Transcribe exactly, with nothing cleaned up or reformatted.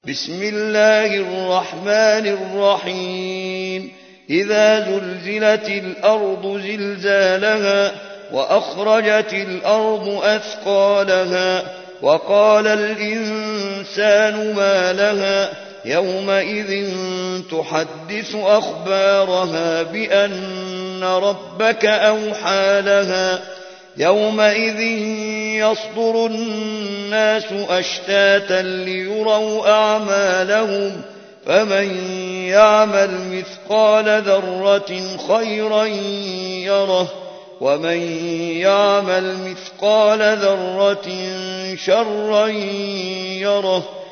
بسم الله الرحمن الرحيم إذا زلزلت الأرض زلزالها وأخرجت الأرض أثقالها وقال الإنسان ما لها يومئذ تحدث أخبارها بأن ربك أوحى لها يومئذ يصدر الناس أشتاتا ليروا أعمالهم فمن يعمل مثقال ذرة خيرا يره ومن يعمل مثقال ذرة شرا يره